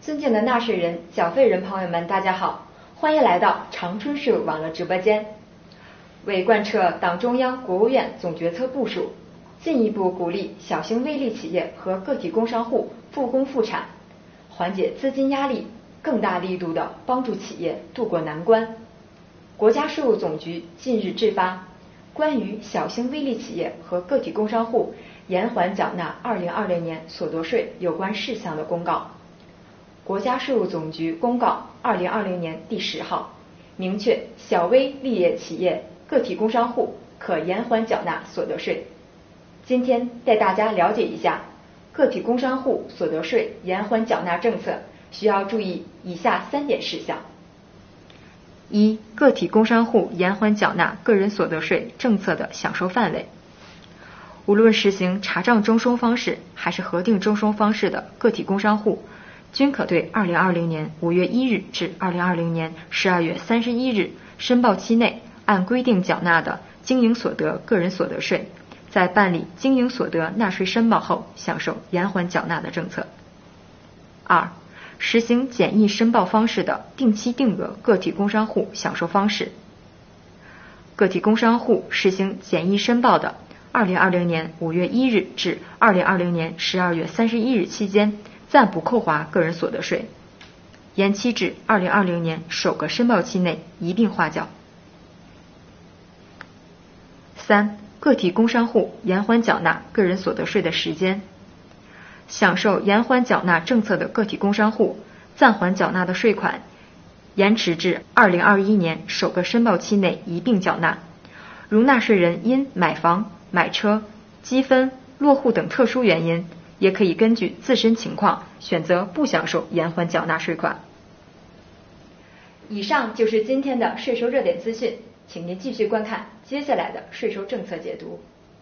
尊敬的纳税人、缴费人朋友们，大家好，欢迎来到长春税务网络直播间。为贯彻党中央、国务院总决策部署，进一步鼓励小型微利企业和个体工商户复工复产，缓解资金压力，更大力度地帮助企业渡过难关，国家税务总局近日制发关于小型微利企业和个体工商户延缓缴纳2020年所得税有关事项的公告。国家税务总局公告2020年第10号，明确小微利业企业、个体工商户可延缓缴纳所得税。今天带大家了解一下个体工商户所得税延缓缴纳政策需要注意以下3点事项。一、个体工商户延缓缴纳个人所得税政策的享受范围。无论实行查账征收方式还是核定征收方式的个体工商户，均可对2020年5月1日至2020年12月31日申报期内按规定缴纳的经营所得个人所得税，在办理经营所得纳税申报后享受延缓缴纳的政策。二、实行简易申报方式的定期定额个体工商户享受方式。个体工商户实行简易申报的2020年5月1日至2020年12月31日期间暂不扣划个人所得税，延期至2020年首个申报期内一并划缴。三、个体工商户延缓缴纳个人所得税的时间。享受延缓缴纳政策的个体工商户，暂缓缴纳的税款延迟至2021年首个申报期内一并缴纳。如纳税人因买房、买车、积分、落户等特殊原因，也可以根据自身情况选择不享受延缓缴纳税款。以上就是今天的税收热点资讯，请您继续观看接下来的税收政策解读。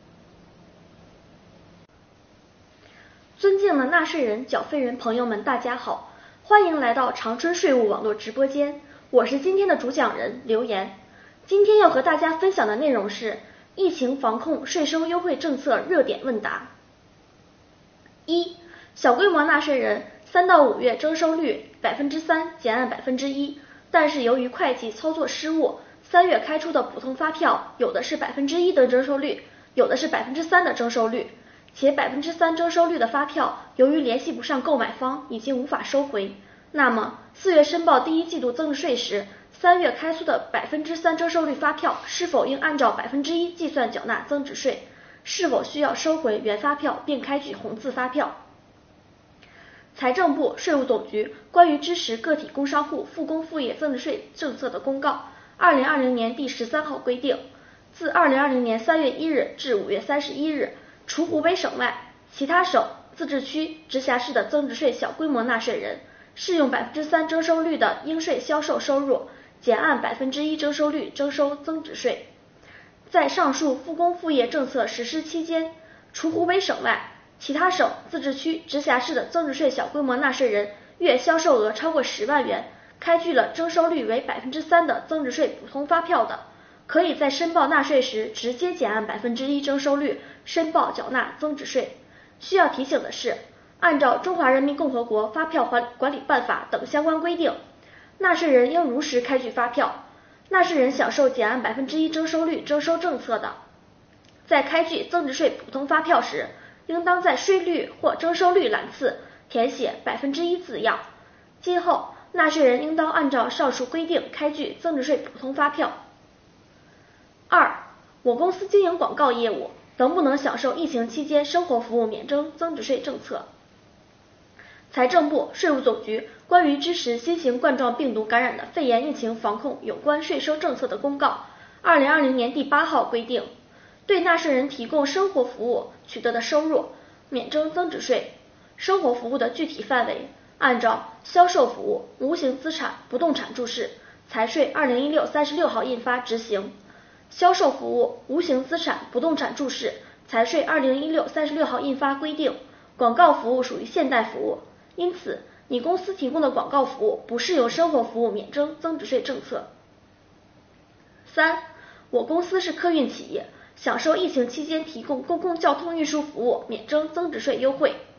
尊敬的纳税人、缴费人朋友们，大家好，欢迎来到长春税务网络直播间，我是今天的主讲人刘岩。今天要和大家分享的内容是疫情防控税收优惠政策热点问答。一、小规模纳税人3到5月征收率3%减按1%，但是由于会计操作失误，3月开出的普通发票有的是1%的征收率，有的是3%的征收率，且3%征收率的发票由于联系不上购买方，已经无法收回。那么4月申报第一季度增值税时，3月开出的3%征收率发票是否应按照1%计算缴纳增值税？是否需要收回原发票并开具红字发票？财政部、税务总局关于支持个体工商户复工复业增值税政策的公告2020年第13号规定，自2020年3月1日至5月31日，除湖北省外，其他省、自治区、直辖市的增值税小规模纳税人，适用3%征收率的应税销售收入，减按1%征收率征收增值税。在上述复工复业政策实施期间，除湖北省外，其他省、自治区、直辖市的增值税小规模纳税人月销售额超过10万元，开具了征收率为3%的增值税普通发票的，可以在申报纳税时直接减按1%征收率申报缴纳增值税。需要提醒的是，按照《中华人民共和国发票管理办法》等相关规定，纳税人应如实开具发票。纳税人享受减按1%征收率征收政策的，在开具增值税普通发票时，应当在税率或征收率栏次填写1%字样。今后纳税人应当按照上述规定开具增值税普通发票。二、我公司经营广告业务，能不能享受疫情期间生活服务免征增值税政策？财政部、税务总局关于支持新型冠状病毒感染的肺炎疫情防控有关税收政策的公告2020年第8号规定，对纳税人提供生活服务取得的收入免征增值税。生活服务的具体范围按照销售服务、无形资产、不动产注释财税2016 36号印发执行。销售服务、无形资产、不动产注释财税2016 36号印发规定，广告服务属于现代服务，因此你公司提供的广告服务不适用生活服务免征增值税政策。三、我公司是客运企业，享受疫情期间提供公共交通运输服务免征增值税优惠。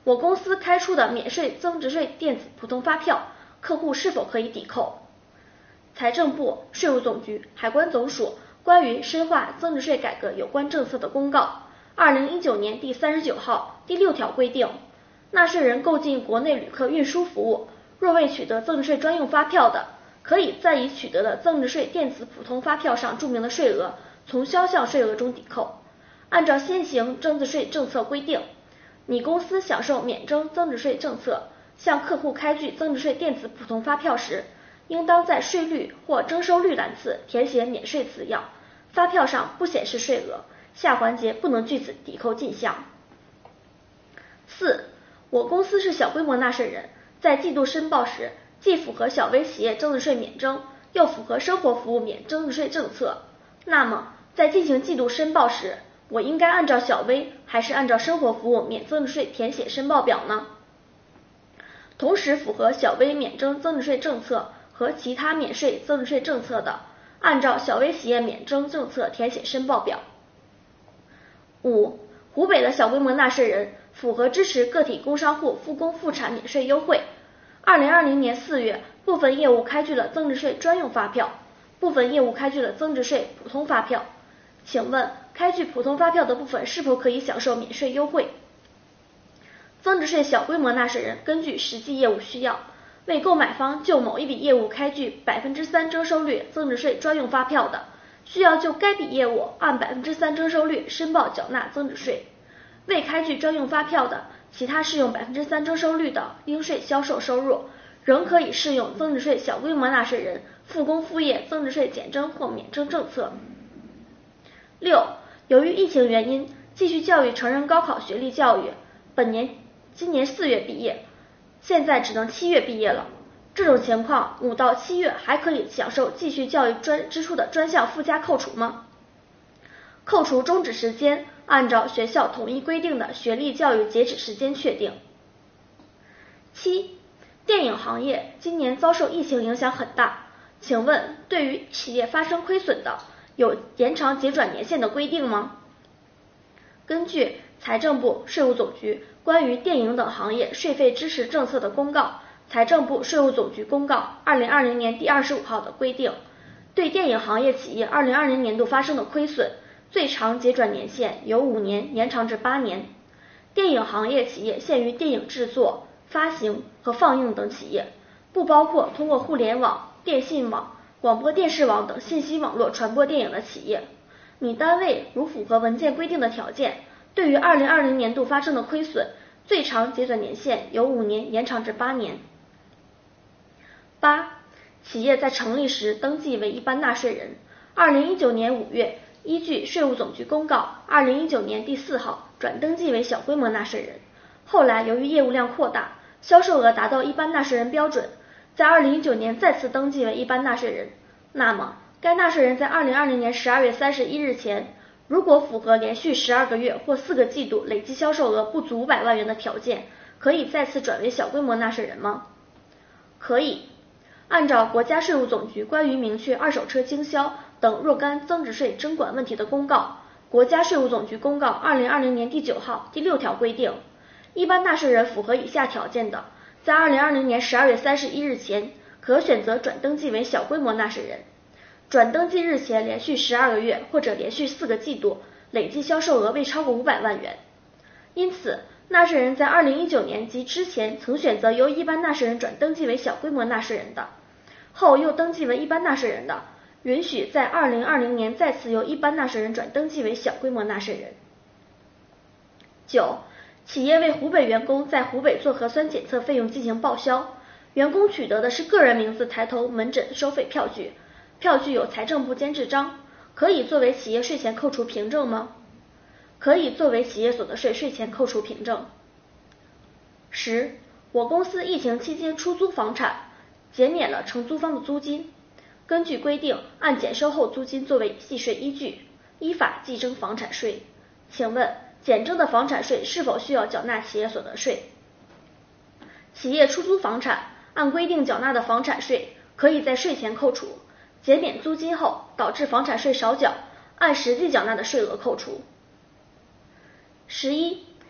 我公司开出的免税增值税电子普通发票，客户是否可以抵扣？财政部、税务总局、海关总署关于深化增值税改革有关政策的公告2019年第39号第6条规定，纳税人购进国内旅客运输服务，若未取得增值税专用发票的，可以在已取得的增值税电子普通发票上注明的税额从销项税额中抵扣。按照现行增值税政策规定，你公司享受免征增值税政策，向客户开具增值税电子普通发票时，应当在税率或征收率栏次填写免税字样，发票上不显示税额，下环节不能据此抵扣进项。4. 我公司是小规模纳税人，在季度申报时，既符合小微企业增值税免征，又符合生活服务免增值税政策，那么在进行季度申报时，我应该按照小微还是按照生活服务免增值税填写申报表呢？同时符合小微免征增值税政策和其他免税增值税政策的，按照小微企业免征政策填写申报表。5. 湖北的小规模纳税人符合支持个体工商户复工复产免税优惠。2020年4月，部分业务开具了增值税专用发票，部分业务开具了增值税普通发票。请问，开具普通发票的部分是否可以享受免税优惠？增值税小规模纳税人根据实际业务需要，为购买方就某一笔业务开具3%征收率增值税专用发票的，需要就该笔业务按3%征收率申报缴纳增值税。未开具专用发票的，其他适用3%征收率的应税销售收入，仍可以适用增值税小规模纳税人复工复业增值税减征或免征政策。6. 由于疫情原因，继续教育成人高考学历教育今年4月毕业，现在只能7月毕业了。这种情况5到7月还可以享受继续教育支出的专项附加扣除吗？扣除终止时间按照学校统一规定的学历教育截止时间确定。7. 电影行业今年遭受疫情影响很大，请问对于企业发生亏损的，有延长结转年限的规定吗？根据财政部、税务总局关于电影等行业税费支持政策的公告，财政部、税务总局公告2020年第25号的规定，对电影行业企业2020年度发生的亏损，最长结转年限由5年延长至8年。电影行业企业限于电影制作、发行和放映等企业，不包括通过互联网、电信网、广播电视网等信息网络传播电影的企业。你单位如符合文件规定的条件，对于2020年度发生的亏损，最长结转年限由5年延长至8年。8. 企业在成立时登记为一般纳税人，2019年5月依据税务总局公告2019年第4号转登记为小规模纳税人，后来由于业务量扩大，销售额达到一般纳税人标准，在2019年再次登记为一般纳税人，那么该纳税人在2020年12月31日前，如果符合连续12个月或4个季度累计销售额不足500万元的条件，可以再次转为小规模纳税人吗？可以。按照国家税务总局关于明确二手车经销等若干增值税征管问题的公告，国家税务总局公告2020年第9号第6条规定，一般纳税人符合以下条件的，在2020年12月31日前，可选择转登记为小规模纳税人。转登记日前连续12个月或者连续4个季度累计销售额未超过500万元。因此，纳税人在2019年及之前曾选择由一般纳税人转登记为小规模纳税人的，后又登记为一般纳税人的，允许在2020年再次由一般纳税人转登记为小规模纳税人。9. 企业为湖北员工在湖北做核酸检测费用进行报销，员工取得的是个人名字抬头门诊收费票据，票据有财政部监制章，可以作为企业税前扣除凭证吗？可以作为企业所得税税前扣除凭证。10. 我公司疫情期间出租房产，减免了承租方的租金，根据规定按减收后租金作为计税依据，依法计征房产税。请问减征的房产税是否需要缴纳企业所得税？企业出租房产按规定缴纳的房产税可以在税前扣除，减免租金后导致房产税少缴，按实际缴纳的税额扣除。11.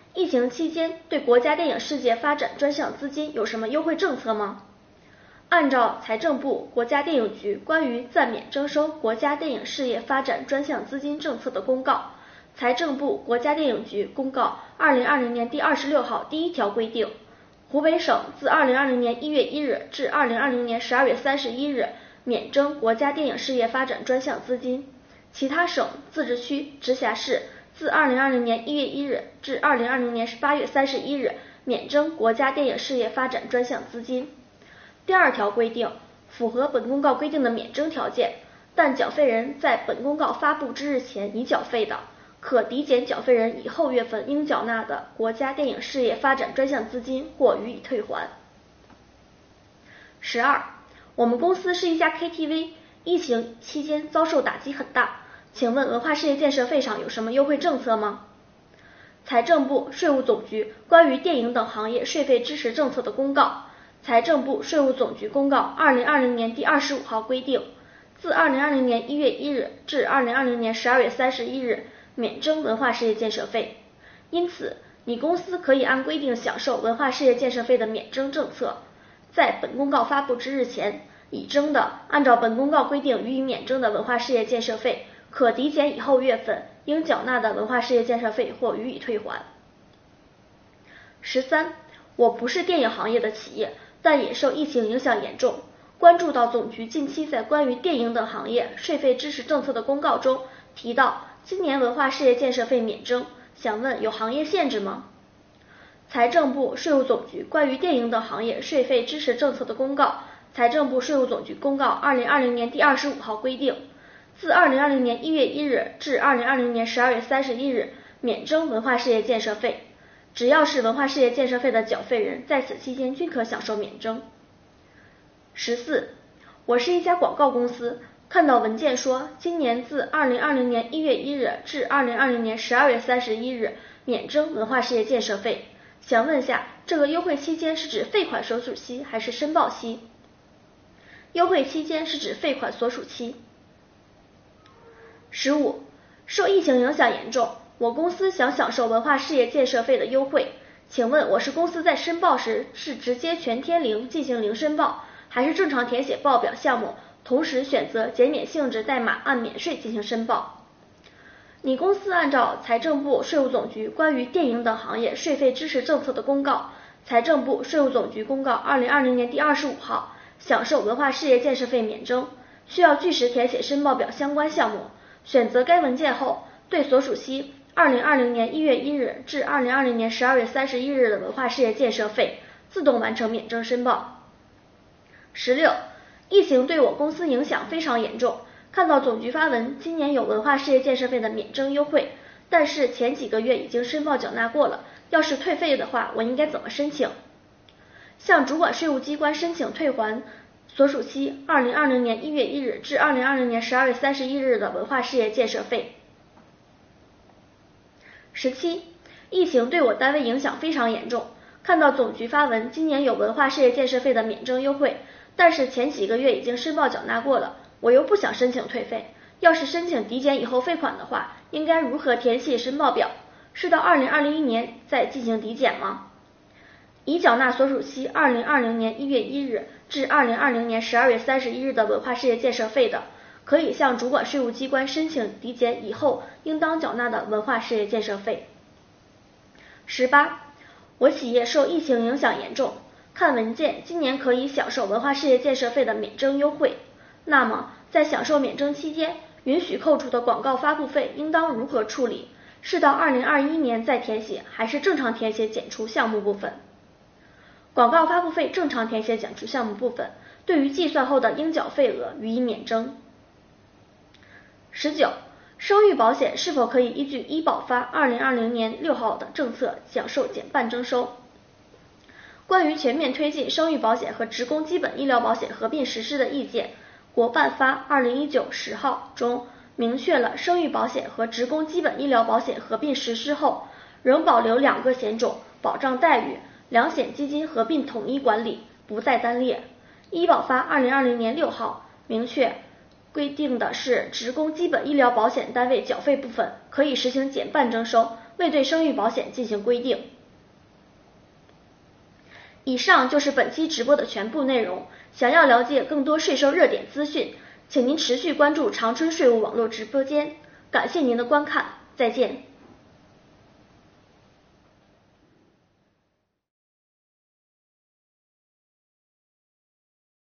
疫情期间对国家电影事业发展专项资金有什么优惠政策吗？按照财政部、国家电影局关于暂免征收国家电影事业发展专项资金政策的公告，财政部、国家电影局公告2020年第26号第1条规定，湖北省自2020年1月1日至2020年12月31日免征国家电影事业发展专项资金，其他省、自治区、直辖市自2020年1月1日至2020年8月31日免征国家电影事业发展专项资金。第2条规定，符合本公告规定的免征条件，但缴费人在本公告发布之日前已缴费的，可抵减缴费人以后月份应缴纳的国家电影事业发展专项资金或予以退还。12. 我们公司是一家 KTV， 疫情期间遭受打击很大，请问文化事业建设费上有什么优惠政策吗？财政部、税务总局关于电影等行业税费支持政策的公告，财政部、税务总局公告2020年第25号规定，自2020年1月1日至2020年12月31日免征文化事业建设费。因此，你公司可以按规定享受文化事业建设费的免征政策。在本公告发布之日前已征的，按照本公告规定予以免征的文化事业建设费，可抵减以后月份应缴纳的文化事业建设费或予以退还。13. 我不是电影行业的企业，但也受疫情影响严重，关注到总局近期在关于电影等行业税费支持政策的公告中提到今年文化事业建设费免征，想问有行业限制吗？财政部、税务总局关于电影等行业税费支持政策的公告，财政部、税务总局公告2020年第25号规定，自2020年1月1日至2020年12月31日免征文化事业建设费，只要是文化事业建设费的缴费人，在此期间均可享受免征。14. 我是一家广告公司，看到文件说今年自2020年1月1日至2020年12月31日免征文化事业建设费，想问下，这个优惠期间是指费款所属期还是申报期？优惠期间是指费款所属期。15. 受疫情影响严重，我公司想享受文化事业建设费的优惠，请问我是公司在申报时是直接全填零进行零申报，还是正常填写报表项目，同时选择减免性质代码按免税进行申报？你公司按照财政部、税务总局关于电影等行业税费支持政策的公告，财政部、税务总局公告2020年第25号享受文化事业建设费免征，需要据实填写申报表相关项目，选择该文件后，对所属期2020年1月1日至2020年12月31日的文化事业建设费自动完成免征申报。16. 疫情对我公司影响非常严重，看到总局发文今年有文化事业建设费的免征优惠，但是前几个月已经申报缴纳过了，要是退费的话，我应该怎么申请？向主管税务机关申请退还所属期2020年1月1日至2020年12月31日的文化事业建设费。17. 疫情对我单位影响非常严重，看到总局发文今年有文化事业建设费的免征优惠，但是前几个月已经申报缴纳过了，我又不想申请退费，要是申请抵减以后费款的话，应该如何填写申报表？是到2021年再进行抵减吗？已缴纳所属期2020年1月1日至2020年12月31日的文化事业建设费的，可以向主管税务机关申请抵减以后应当缴纳的文化事业建设费。18. 我企业受疫情影响严重，看文件今年可以享受文化事业建设费的免征优惠，那么在享受免征期间，允许扣除的广告发布费应当如何处理？是到2021年再填写，还是正常填写减除项目部分？广告发布费正常填写减除项目部分，对于计算后的应缴费额予以免征。19. 生育保险是否可以依据医保发2020年6号的政策享受减半征收？关于全面推进生育保险和职工基本医疗保险合并实施的意见，国办发2019 10号中明确了生育保险和职工基本医疗保险合并实施后，仍保留2个险种保障待遇，两险基金合并统一管理，不再单列。医保发2020年6号明确规定的是，职工基本医疗保险单位缴费部分可以实行减半征收， 未对生育保险进行规定。以上就是本期直播的全部内容。想要了解更多税收热点资讯，请您持续关注长春税务网络直播间。感谢您的观看，再见。